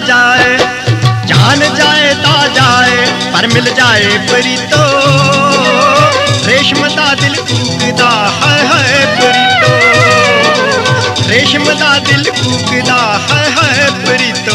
जाए, जान जाए ता जाए पर मिल जाए प्रीतो। रेशम दा दिल कूकदा है प्रीतो, रेशम दा दिल कूकदा है प्रीतो।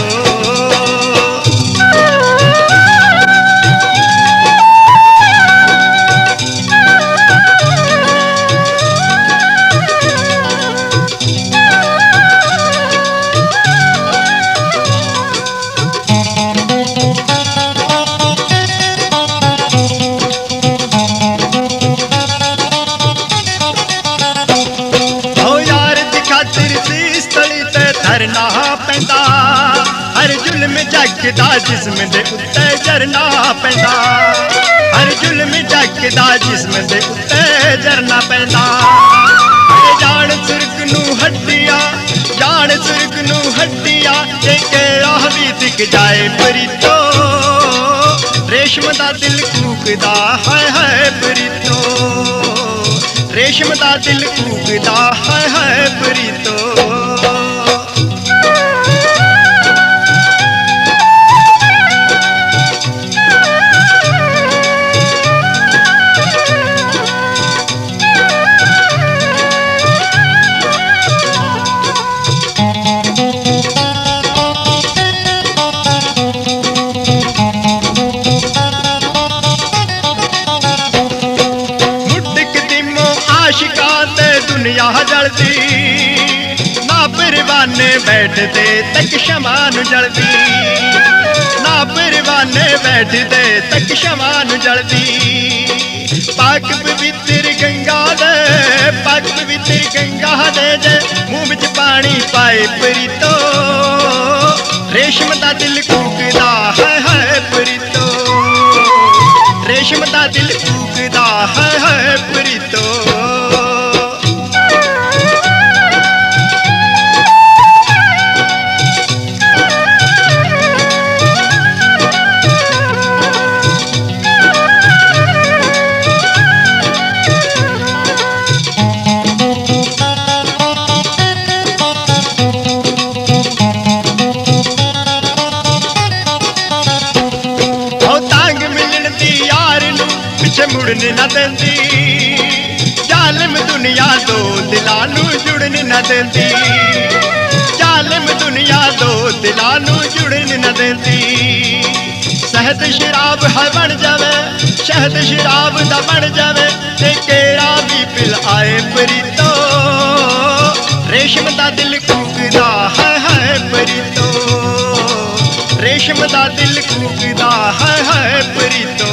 धरना पैंदा हर जुल्म जगदा जिस्म दे उत्ते झरना पैंदा, हर जुल्म जगदा जिस्म दे उत्ते झरना पैंदा। जान सुर्ग नू हड्डियां, जान सुर्ग नू हड्डियां ते केड़ा भी दिख जाए प्रीतो। रेशम दा दिल कूकदा है प्रीतो, रेशम दा दिल कूकदा है प्रीतो। दुनिया जलदी ना परवाने बैठते तक शमान जलदी, ना परवाने बैठते तक शमान जलदी। पाक पवित्र गंगा दे, पाक पवित्र गंगा दे जे मुंह विच पानी पाए प्रीतो। रेशम दा दिल कूकदा है प्रीतो, रेशम दा दिल कूकदा है प्रीतो। मुड़न न देंदी जालिम दुनिया दो दिलां नू जुड़न न देंदी, जालिम दुनिया दो दिलां नू जुड़न न देंदी। शहद शराब है बन जावे, शहद शराब दा बन जावे ते केड़ा भी पिल आए प्रीतो। रेशम दा दिल कूकदा है प्रीतो, रेशम दा दिल कूकदा है प्रीतो।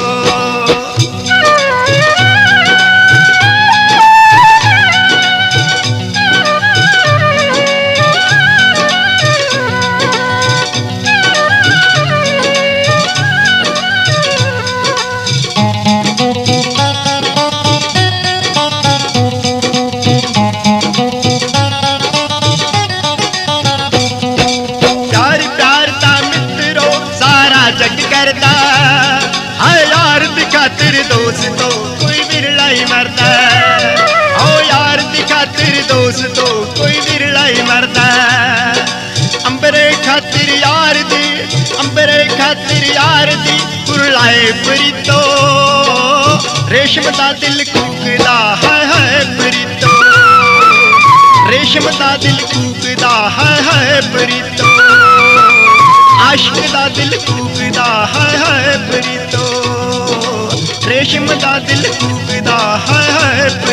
जग करदा है यार दी खातिर दोस्तों कोई बिरला ही मरदा। ओ यार दी खातिर दोस्तों कोई बिरला ही मरदा। अंबरे खातिर यार दी, अंबरे खातिर यार दी कुरलाए प्रीतो। रेशम दा दिल कूकदा है प्रीतो, रेशम दा दिल कूकदा है प्रीतो। आशिक दा दिल कूकदा है प्रीतो, रेशम दा दिल कूकदा है